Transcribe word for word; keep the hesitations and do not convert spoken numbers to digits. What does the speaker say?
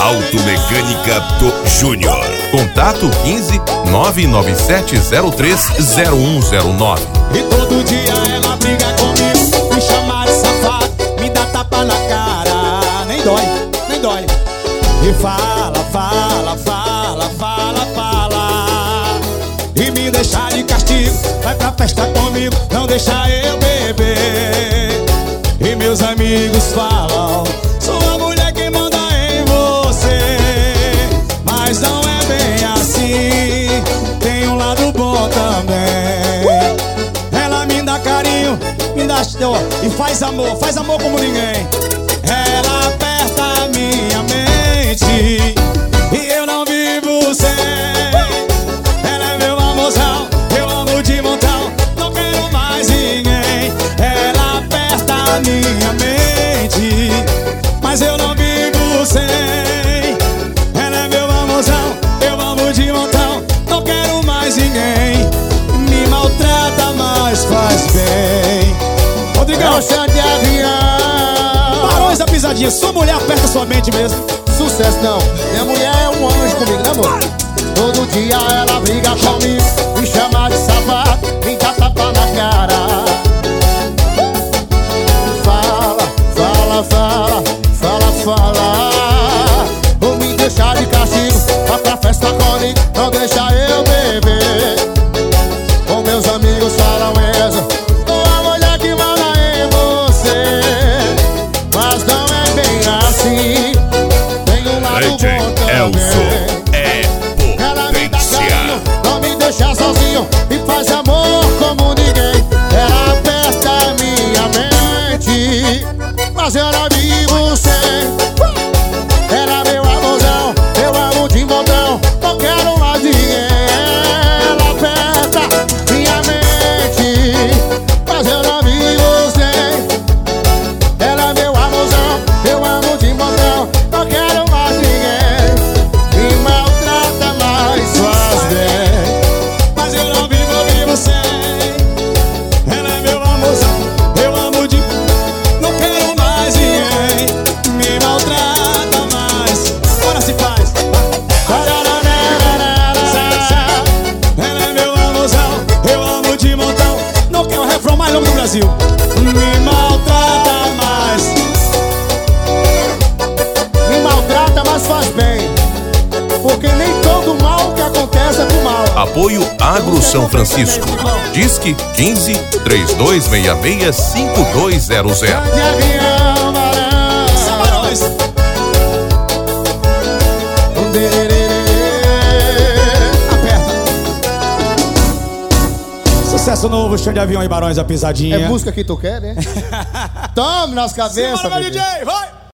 Automecânica do Júnior. Contato quinze, nove nove sete zero três zero um zero nove. E todo dia ela briga comigo, me chama de safado, me dá tapa na cara. Nem dói, nem dói. E fala, fala, fala, fala, fala. E me deixa de castigo, vai pra festa comigo, não deixa eu beber. E meus amigos falam, sou a mulher que manda em você. Mas não é bem assim, tem um lado bom também. Ela me dá carinho, me dá ó, e faz amor, faz amor como ninguém. Ela aperta a minha mente e eu não vivo sem. Ela é meu amorzão, eu amo de montão, não quero mais ninguém. Ela aperta a minha mente, mas eu não vivo sem. Ela é meu amorzão, eu amo de montão, não quero mais ninguém. Me maltrata, mas faz bem. Rodrigão, chão de avião, Barões da Pisadinha, sua mulher aperta sua mente mesmo. sucesso não, minha mulher é um anjo comigo, né amor? Todo dia ela briga comigo, me chama de safado, me dá tapa na cara. Fala, fala, fala, fala, fala. Ou me deixar de castigo, vai pra festa comigo, não deixa eu beber. Com meus amigos falam essa, sou a mulher que manda em você. Mas não é bem assim, tem um lado bom também. Ela me dá carinho, não me deixa sozinho e faz amor como ninguém. Ela aperta a minha mente, mas eu não vivo sem. Ela é meu amorzão, eu amo de montão, não quero mais ninguém. Ela aperta minha mente, mas eu não vivo sem. Ela é meu amorzão, eu amo de montão, não quero mais ninguém. Me maltrata, mas faz bem. Mas eu não vivo, eu vivo sem. Ela é meu amorzão, eu amo de... não quero mais ninguém. Me maltrata, mas... agora se faz. Ela é meu amorzão, eu amo de montão, não quero o refrão mais longo do Brasil. Me maltrata, mas... Me maltrata, mas faz bem, porque nem todo mal que acontece é pro mal. Apoio Agro São Francisco. Disque quinze, três dois seis seis, cinco dois zero zero. De avião, São Barão. Barões. Um dererê. Aperta. Sucesso novo, Chão de Avião e Barões da Pisadinha. É música que tu quer, né? Tome nas cabeças, Simbora, meu bebê. D J, vai!